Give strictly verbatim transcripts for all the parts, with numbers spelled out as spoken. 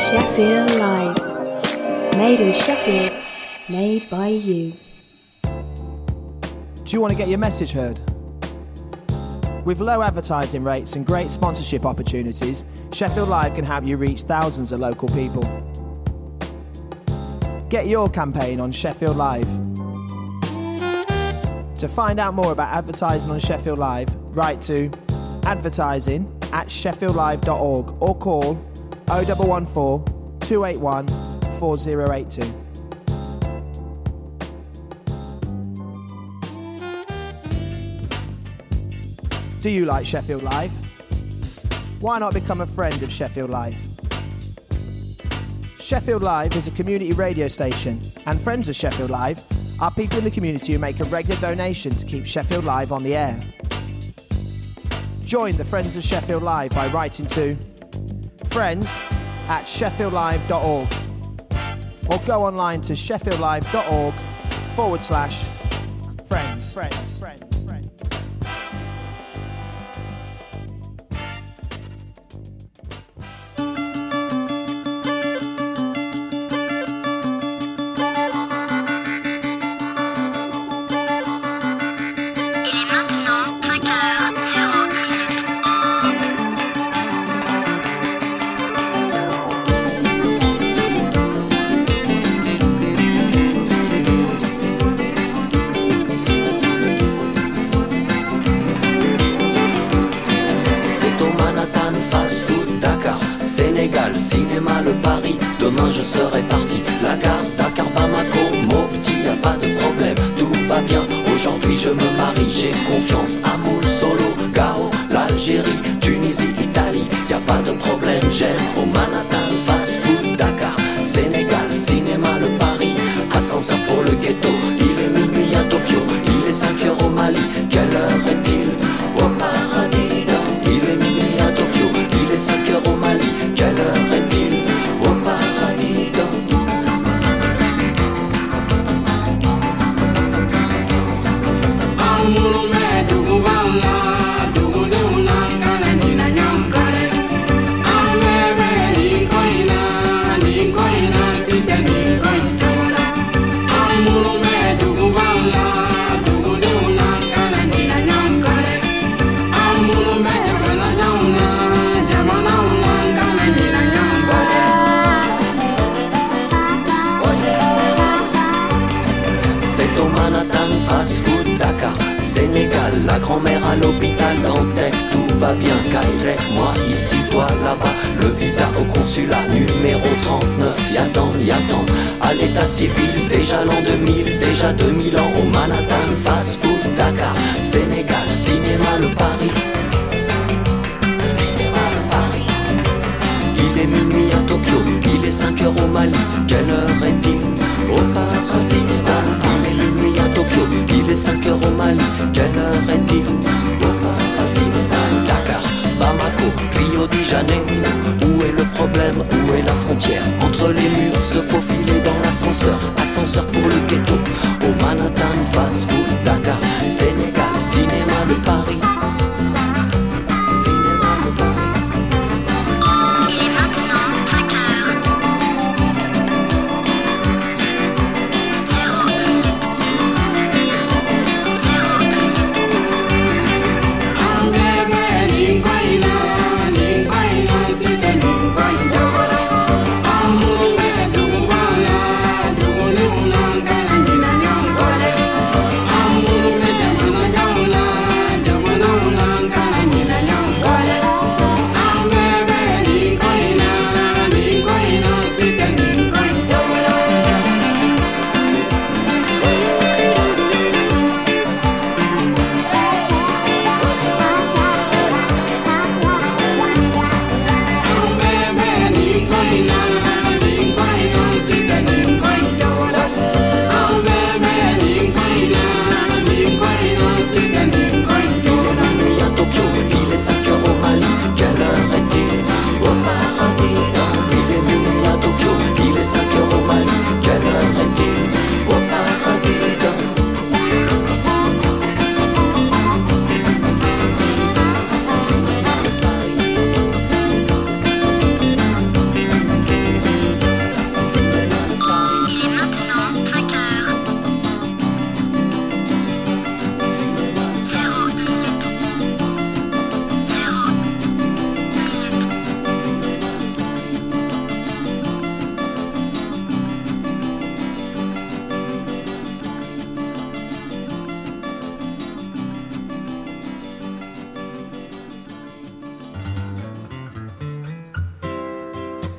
Sheffield Live. Made in Sheffield, made by you. Do you want to get your message heard? With low advertising rates and great sponsorship opportunities, Sheffield Live can help you reach thousands of local people. Get your campaign on Sheffield Live. To find out more about advertising on Sheffield Live, write to advertising at sheffield live dot org or call oh one one four, two eight one, four oh eight two. Do you like Sheffield Live? Why not become a friend of Sheffield Live? Sheffield Live is a community radio station, and friends of Sheffield Live are people in the community who make a regular donation to keep Sheffield Live on the air. Join the Friends of Sheffield Live by writing to friends at sheffield live dot org or go online to sheffield live dot org forward slash friends. Friends. Friends. Sénégal, cinéma, le Paris, demain je serai parti. La gare, Dakar, Bamako, Mopti, y a pas de problème, tout va bien. Aujourd'hui je me marie, j'ai confiance. Amoul, Solo, Gao, l'Algérie, Tunisie, Italie, y a pas de problème. J'aime au Manhattan, fast food, Dakar, Sénégal, cinéma, le Paris, ascenseur pour le ghetto. Il est minuit à Tokyo, il est cinq heures au Mali. Quelle heure est-il au paradis? Il est minuit à Tokyo, il est cinq heures au Mali. Quelle heure est-il au paradis? Sénégal, la grand-mère à l'hôpital Dantec, tout va bien, Kairek, moi ici, toi là-bas, le visa au consulat numéro trente-neuf, y'attend, y'attend, à l'état civil, déjà l'an deux mille, déjà deux mille ans, au Manhattan, fast food, Dakar, Sénégal, cinéma, le Paris, cinéma, le Paris, il est minuit à Tokyo, il est cinq heures au Mali, quelle heure est-il au paradis? Il est minuit à Tokyo, il est cinq heures au Mali, quelle heure est-il au paradis? Dakar, Bamako, Rio de Janeiro, où est le problème, où est la frontière? Entre les murs, se faufiler dans l'ascenseur, ascenseur pour le ghetto, au Manhattan, fast food, Dakar, Sénégal, cinéma, le Paris. Thank you.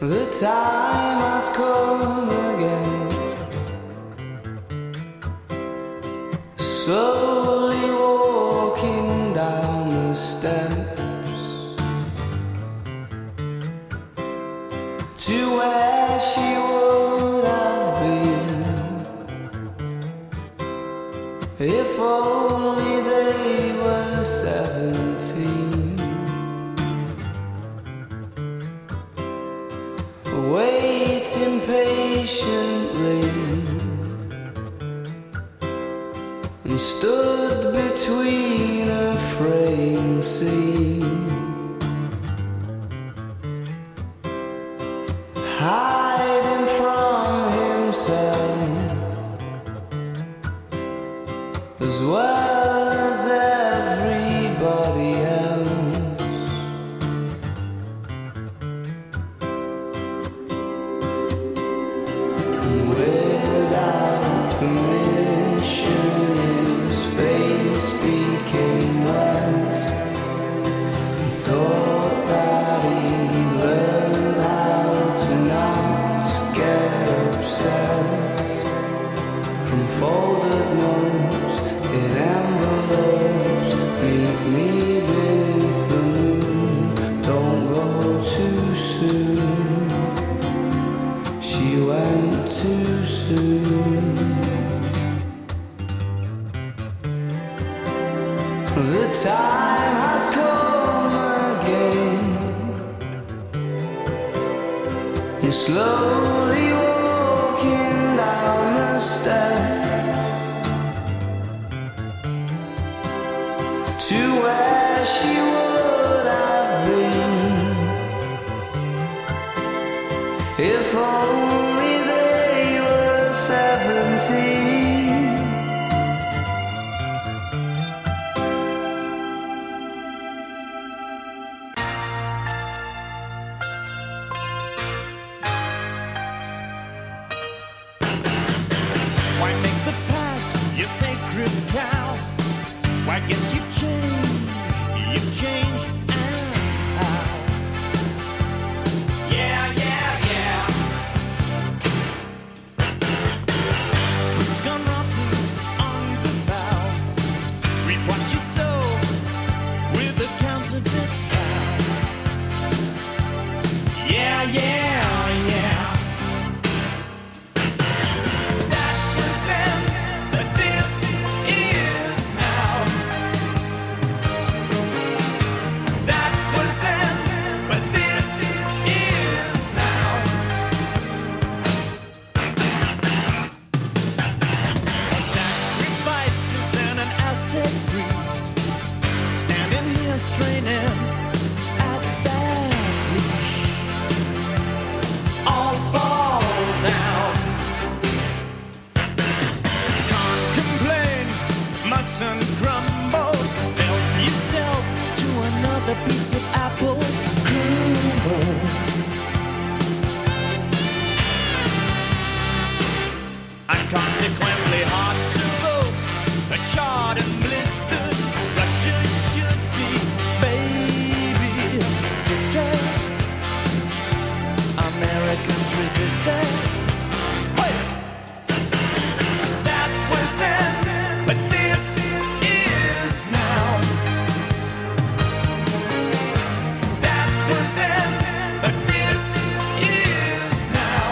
The time has come again, slowly walking down the steps to where she would have been if only they were seventeen. Waiting patiently and stood between a fraying scene, hiding from himself as well as everybody else. The time has come again, and slowly walking down the steps to where she would have been if only they were seventeen. I guess you've changed, you've changed now. Yeah, yeah, yeah. Who's gone rocking on the bow? Reap what you sow with the counterfeit vow. Yeah, yeah, yeah. That was then, but this is now. That was then, but this is now. Sacrifices than an Aztec priest, standing here straining at that leash. All fall down. Can't complain, mustn't grumble. Help yourself to another piece of apple crumble. And consequently hearts of oak, a charred and blistered. Russia should be baby sitted. Americans resisted. Wait. That was then, but this is now. That was then, but this is now.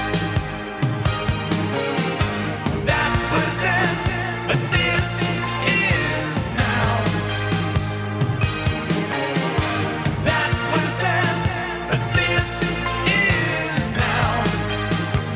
That was then, but this is now. That was then, but this is now.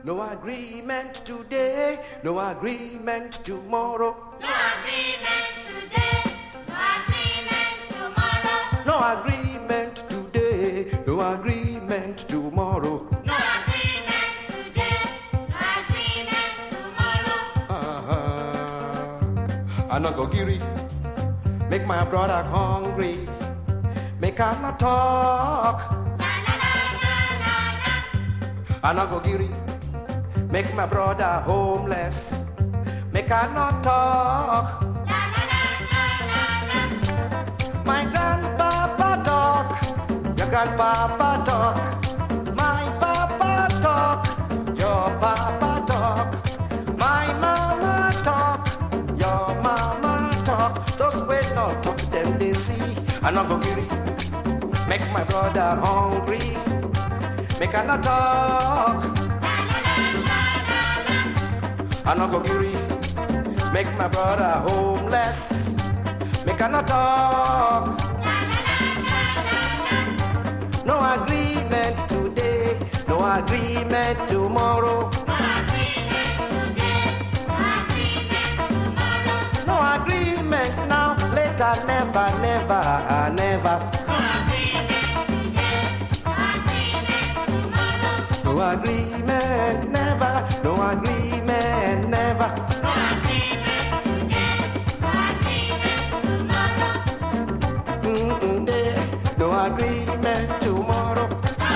no agreement today, no agreement tomorrow. No agreement today, no agreement tomorrow. No agreement today, no agreement tomorrow. No agreement today, no agreement tomorrow. Uh-huh. I no go giri, make my brother hungry, make her not talk. I no go giri, make my brother homeless, make her not talk. My grandpapa talk, your grandpapa talk. My papa talk, your papa talk. My mama talk, your mama talk. Those wait not talk, them they see. I no go giri, make my brother hungry, make her not talk. I no go giri, make my brother homeless, make her not talk. No agreement today, no agreement tomorrow. No agreement now, later, never, never, uh, never. No agreement, never, no agreement, never. Mm-mm, yeah. No agreement tomorrow.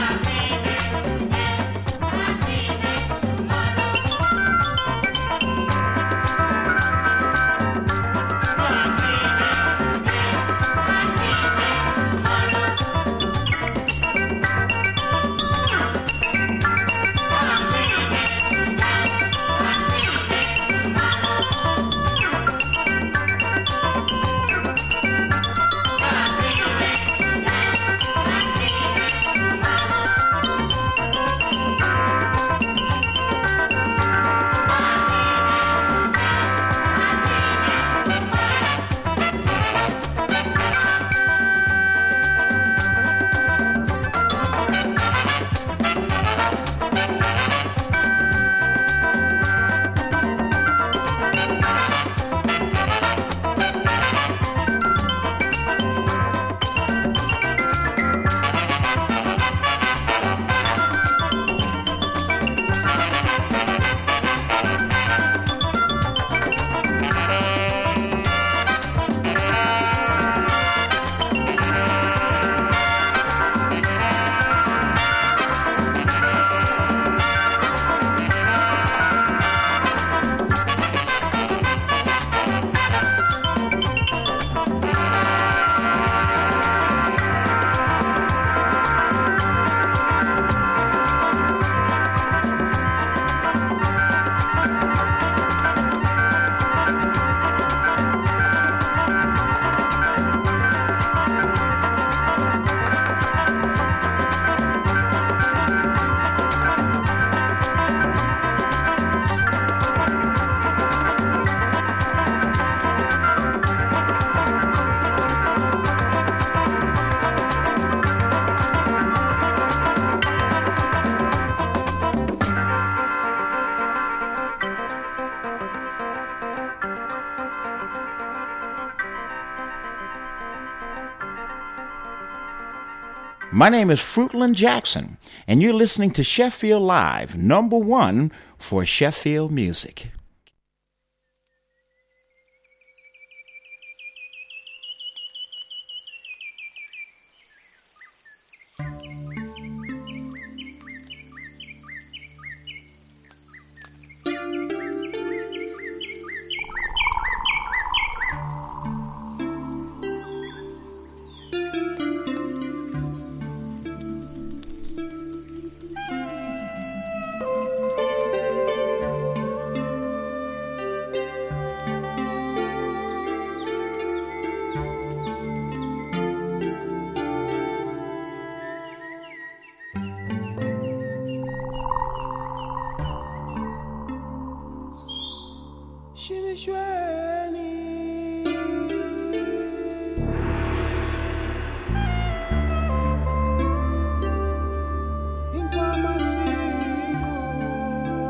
My name is Fruitland Jackson, and you're listening to Sheffield Live, number one for Sheffield music. Masiko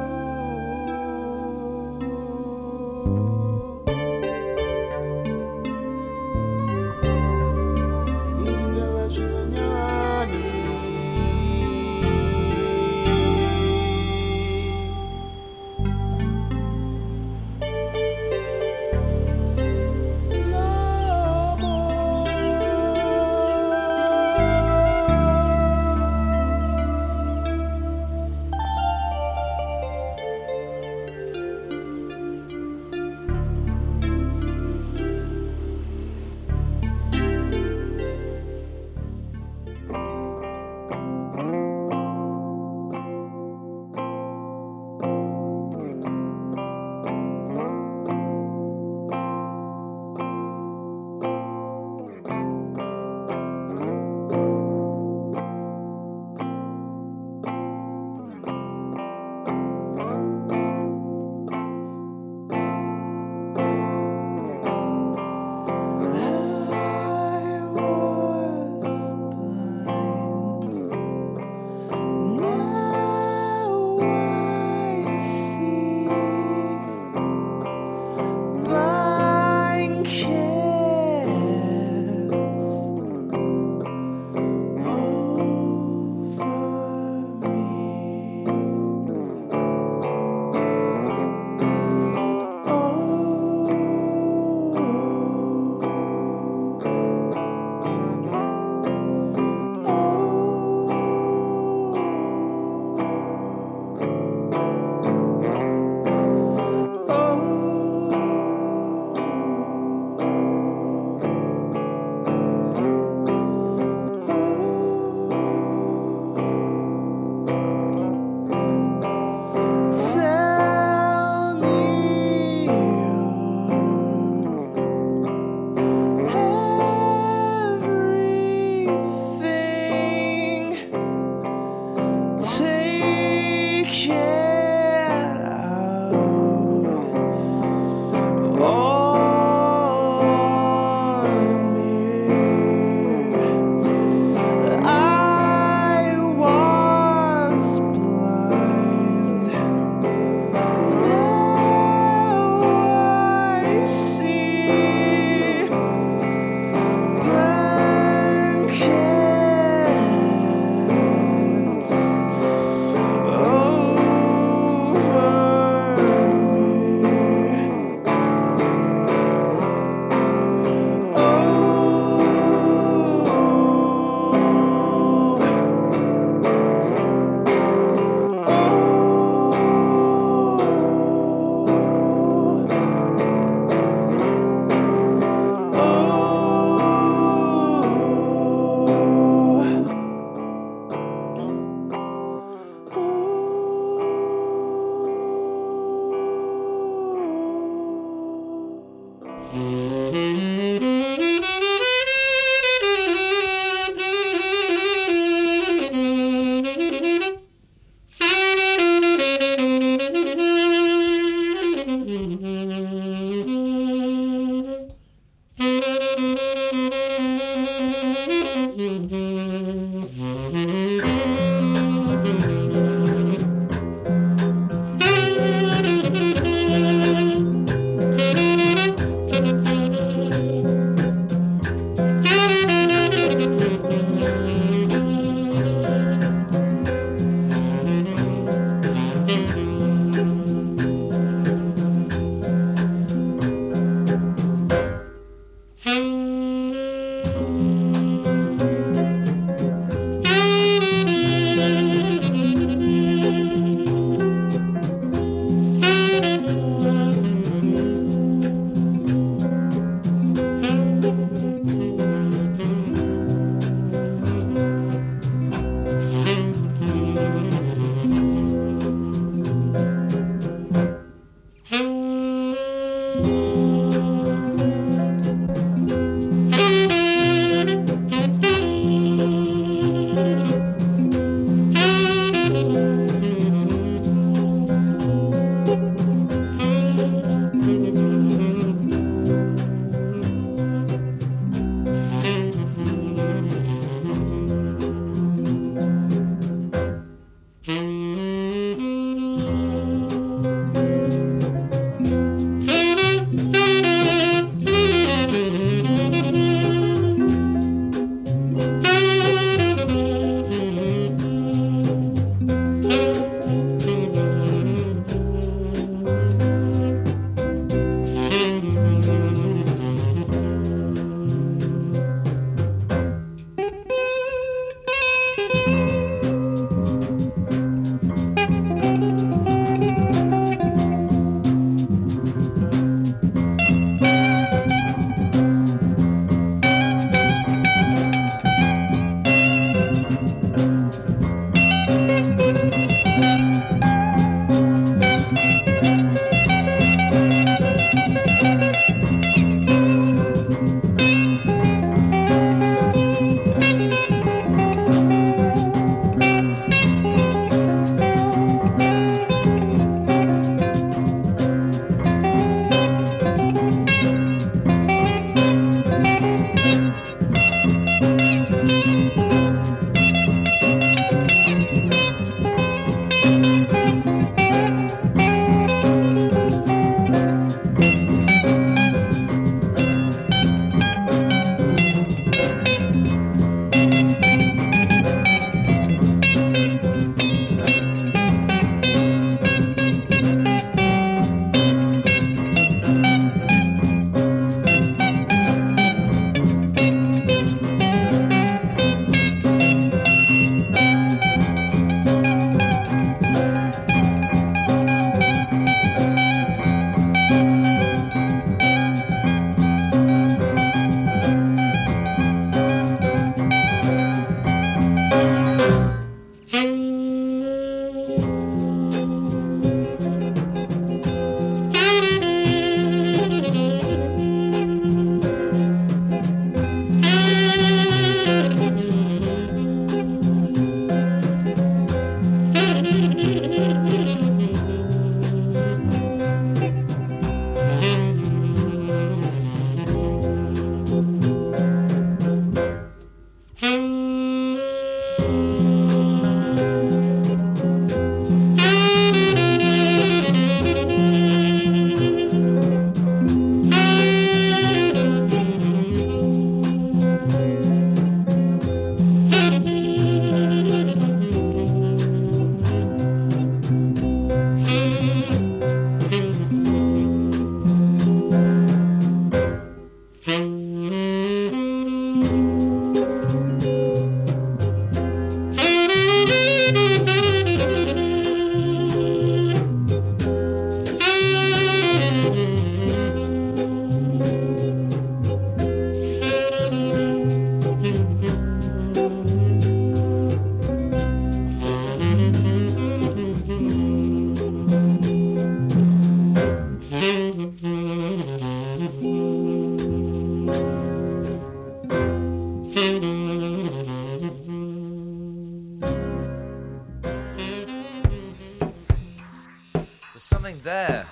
something there.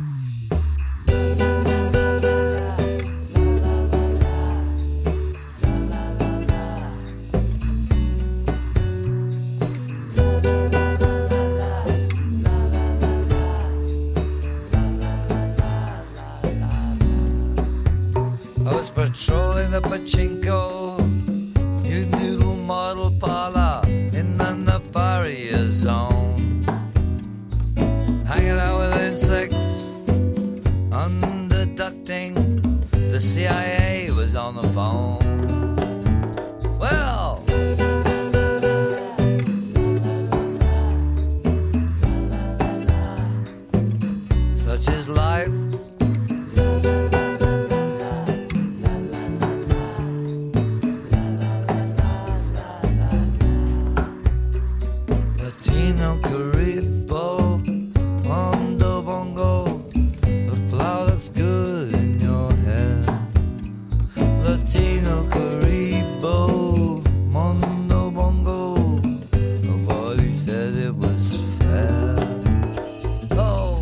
I was patrolling the pachinko, new noodle model parlor in the Nefaria zone. Hanging out with insects, underducting. The C I A was on the phone. Well, such is life. Latino Caribo, Mondo Bongo, the flower looks good in your hair. Latino Caribo, Mondo Bongo, nobody said it was fair. Oh.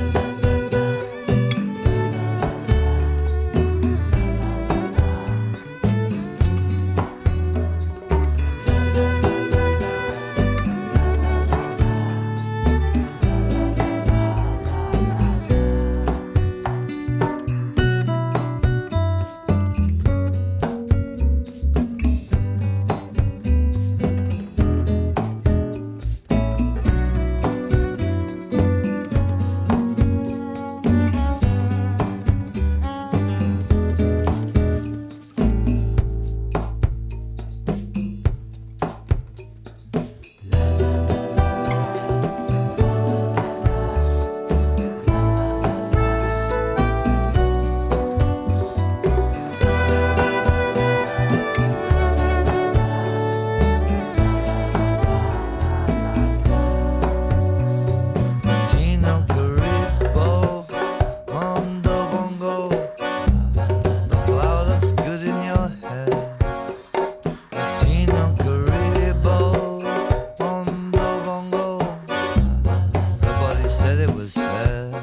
Latino Caribo, Mondo Bongo, the flower looks good in your hair. Latino Caribo, Mondo Bongo, nobody said it was fair.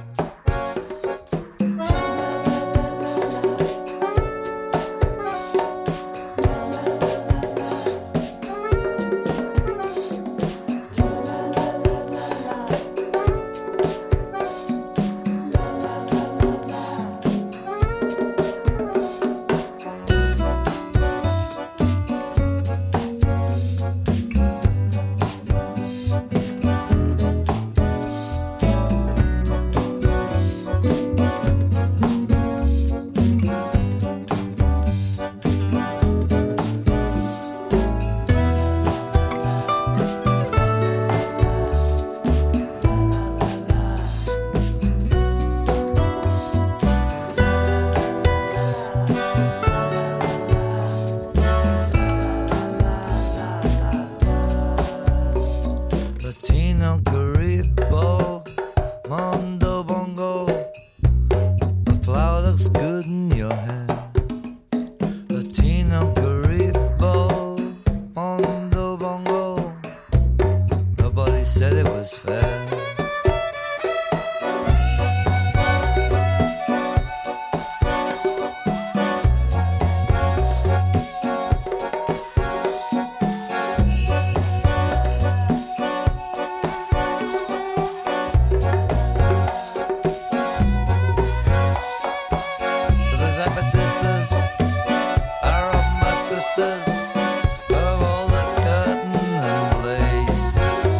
Latino Caribo, Mondo Bongo, the flower looks good in your hair. Latino Caribo, Mondo Bongo, nobody said it was fair. The Zapatistas are of my sisters, of all the cotton and lace.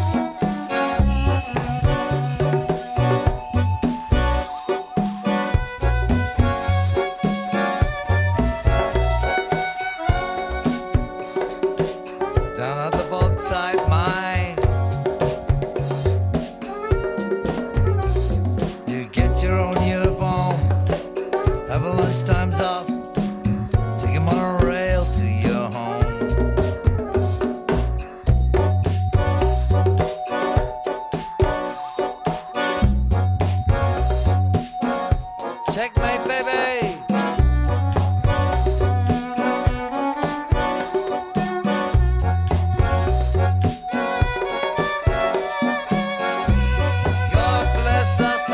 Down at the Bauxite mine, you get your own uniform, have a lunchtime's off, take a monorail to your home. Checkmate, baby! God bless us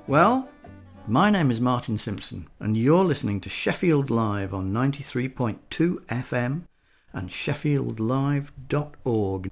Well, my name is Martin Simpson, and you're listening to Sheffield Live on ninety-three point two F M and sheffield live dot org.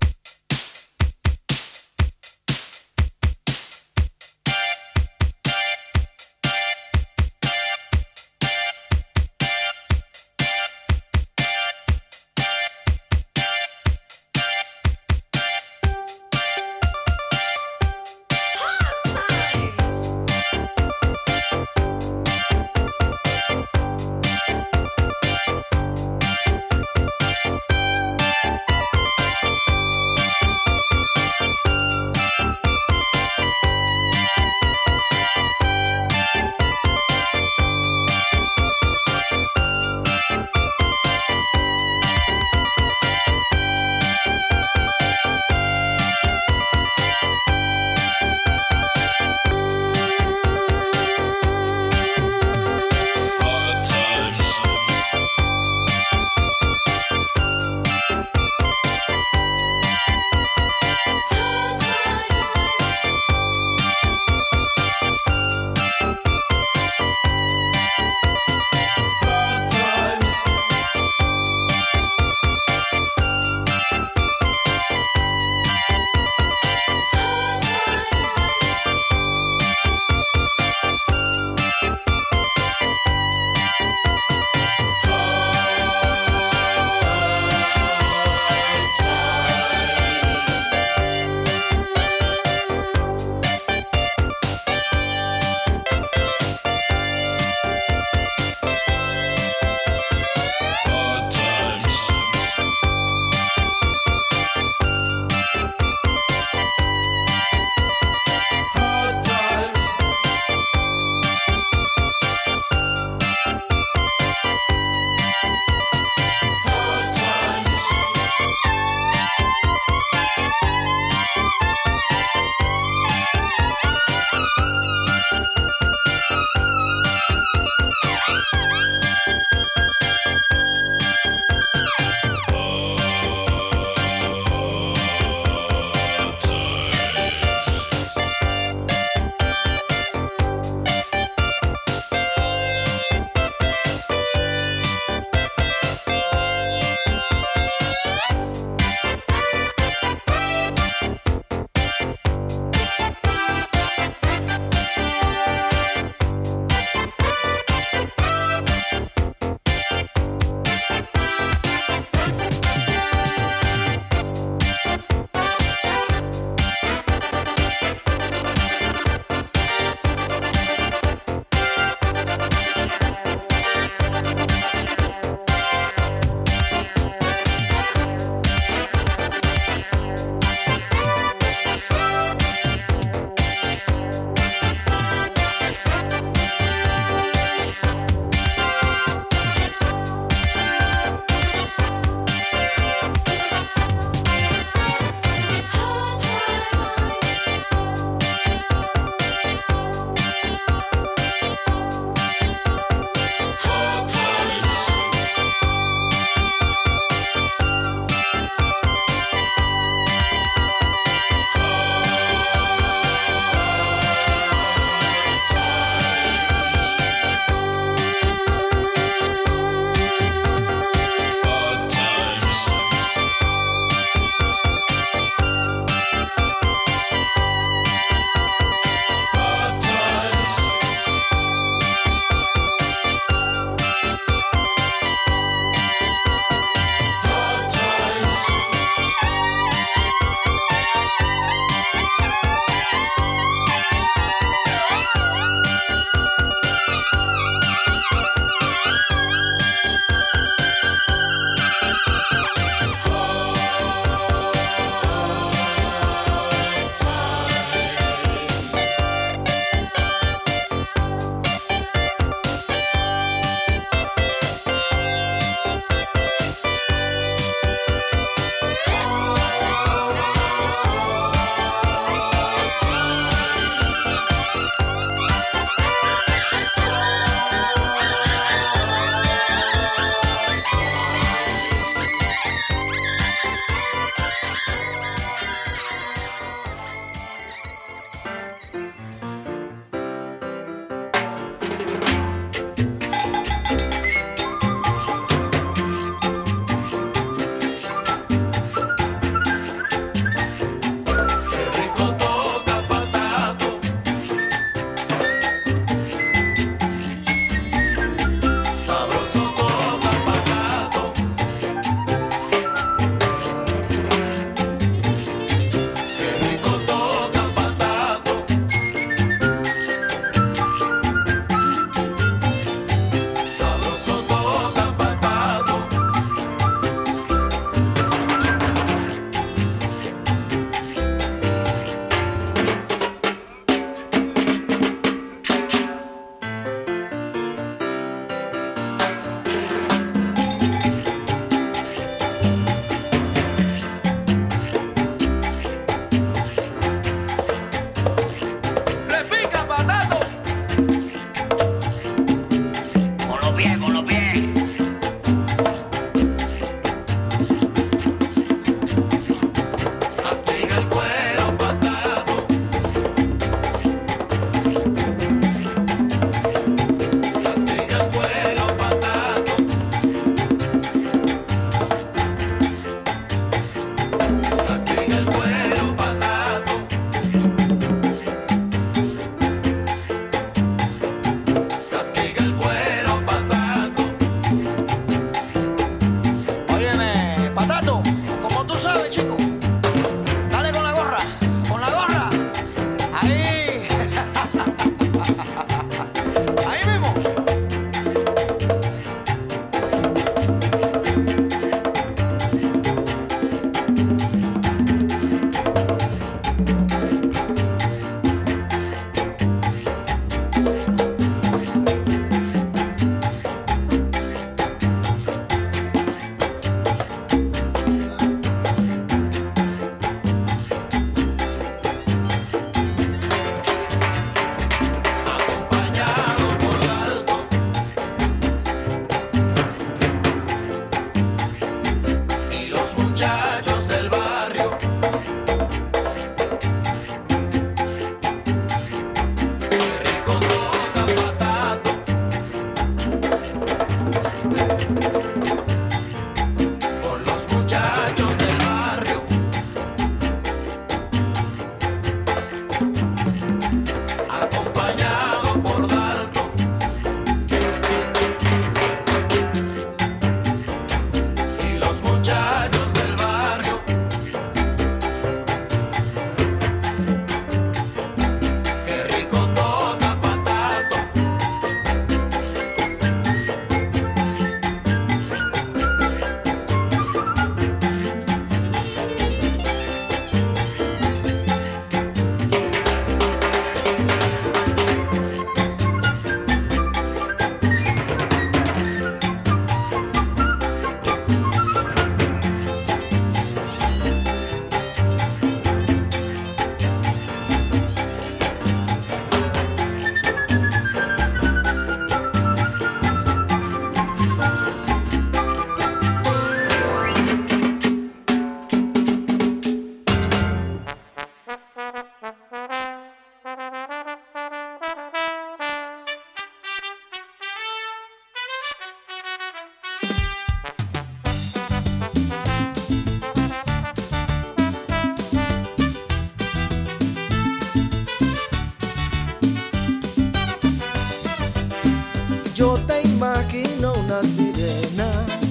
Yo te imagino una sirena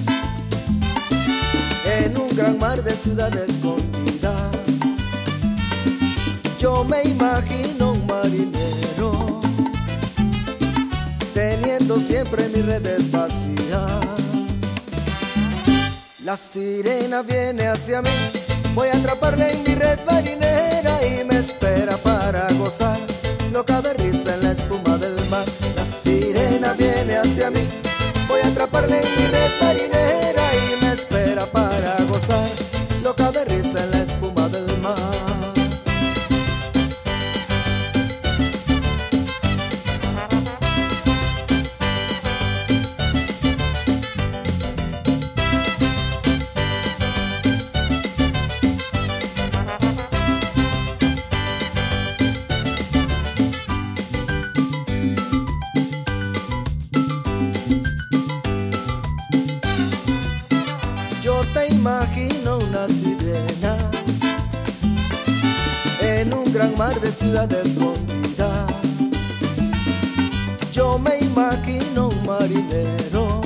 en un gran mar de ciudad escondida. Yo me imagino un marinero teniendo siempre mis redes vacías. La sirena viene hacia mí, voy a atraparla en mi red marinera y me espera para gozar, loca de risa en la espuma del mar. La sirena viene hacia mí, voy a atraparla en mi red marinera y me espera para gozar, loca de risa en la espuma del mar. Imagino una sirena en un gran mar de ciudad escondida. Yo me imagino un marinero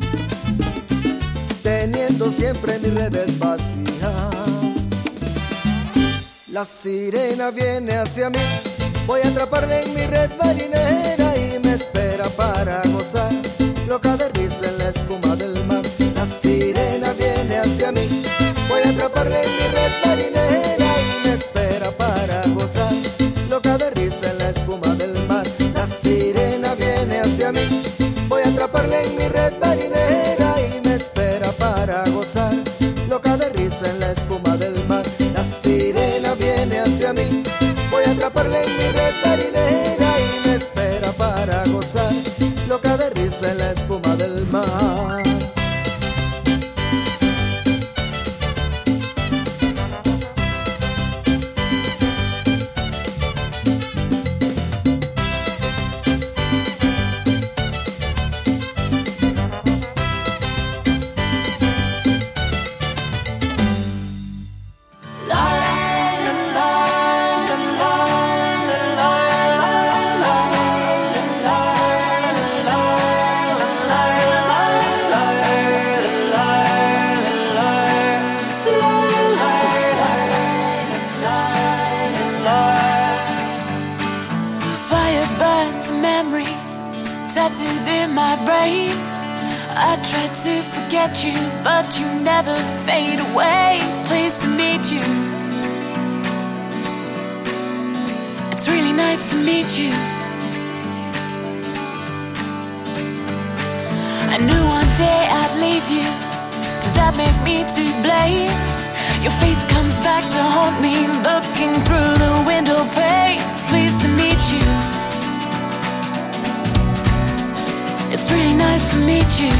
teniendo siempre mis redes vacías. La sirena viene hacia mí, voy a atraparla en mi red marinera y me espera para gozar, loca de risa en la espuma del mar. La sirena viene hacia mí, voy a atraparla en mi red marinera y me espera para gozar, loca de risa en la espuma del mar. La sirena viene hacia mí, voy a atraparla en mi red marinera y me espera para gozar, loca de risa en la espuma del mar. La sirena viene hacia mí, voy a atraparla en mi red marinera y me espera para gozar, loca de risa en la espuma del mar. You, but you never fade away. Pleased to meet you. It's really nice to meet you. I knew one day I'd leave you. Does that make me to blame? Your face comes back to haunt me, looking through the window panes. Pleased to meet you. It's really nice to meet you.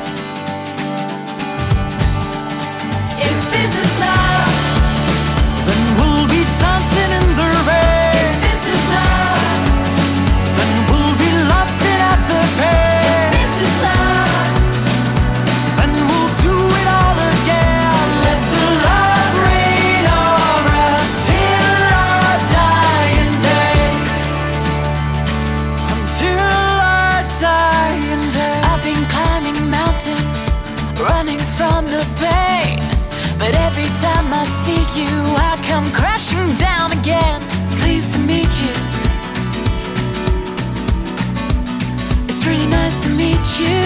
If this is love, then we'll be dancing in the rain. If this is love, then we'll be laughing at the pain. If this is love, then we'll do it all again. let the love rain over us till our dying day. Until our dying day. I've been climbing mountains, running from the pain. But every time I see you, I come crashing down again. Pleased to meet you. It's really nice to meet you.